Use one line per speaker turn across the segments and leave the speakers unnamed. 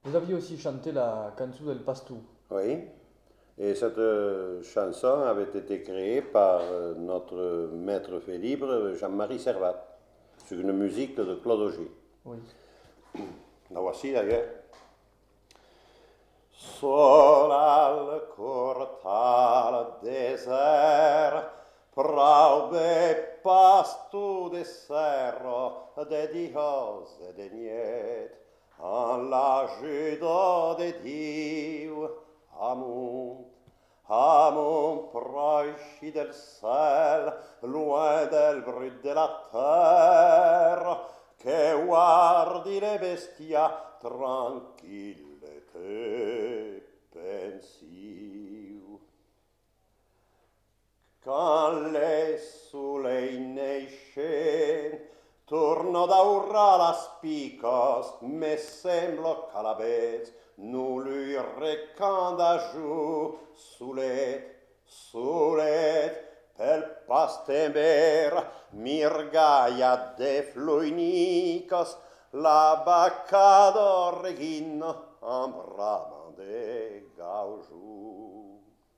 Vous aviez aussi chanté la Canzone del Pastu.
Oui. Et cette chanson avait été créée par notre maître fait libre Jean-Marie Servat, sur une musique de Claude Auger.
Oui.
La voici d'ailleurs. Sol al cortal desert, praube pastu de serro, de Dios e de niet, en la judo de Dieu, amunt, amunt proche del ciel, loin del brut de la terre, che guardi le bestia tranquille te pensiu. Quand le soleil neixen, torno d'aurra las picos, me semblo calabès, nu lui recanda giù, sulet, pel pastember, mirgaia de fluinicos, la bacado reghino, en bramant de gaujou.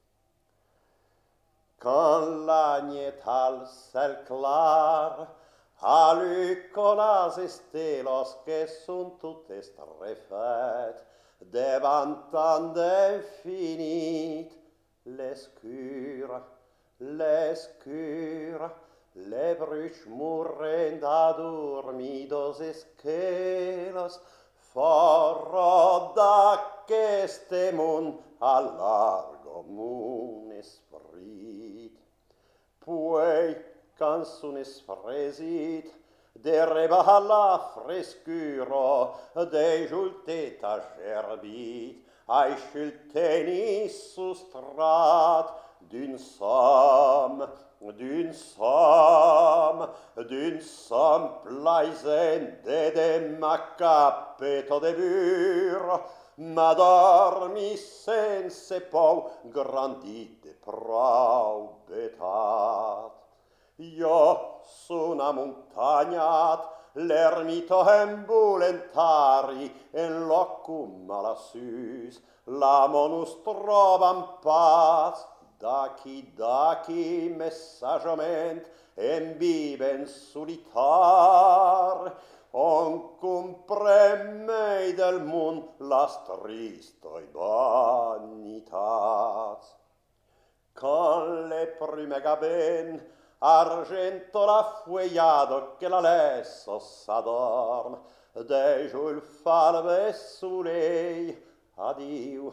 Quand l'agnet al cel clar, alluco las estelos que sunt toutes refet, devant tant d'infinit, l'escure, les bruches mourent adormidos esquelos, forro d'aqueste mund a largo mun esprit. Puei, quand son esfresit, de rebala frescuro, de julteta gerbit, ai tenis sustrat, d'une somme plaisante de m'accapeto de bur, m'adormi sense pou grandite probetat. Io sun amontagnat, l'ermito embulentari, en locum malassus, la monus trovam pas, Daci messagiament embiben solitar, on compremei del mund las tristoi vanitats. Quand le prume gaben, argento la fueyado que la lesso s'adorm, dejo il falve soleil, adiu,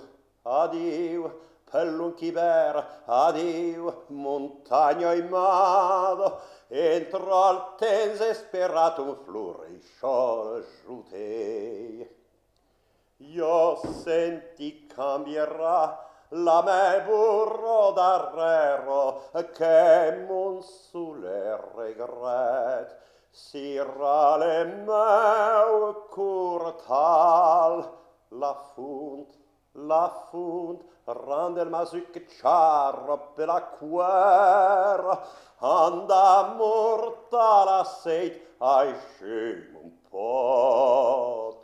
pellunchiver, adiu, montagna imado, entro al tens esperatum florisciol giutei. Io senti cambierà la me burro d'arrero, che mon sulle regret, si rale meu curtal, la fund, rande il masuc ciarro per la cuera, anda mortala seit, ai scem un pot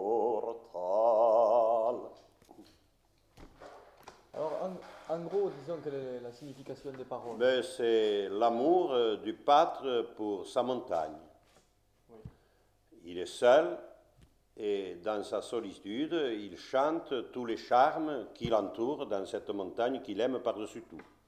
mortal.
Alors, en gros, disons quelle est la signification des paroles.
Ben, c'est l'amour du pâtre pour sa montagne.
Oui.
Il est seul et dans sa solitude, il chante tous les charmes qui l'entourent dans cette montagne qu'il aime par-dessus tout.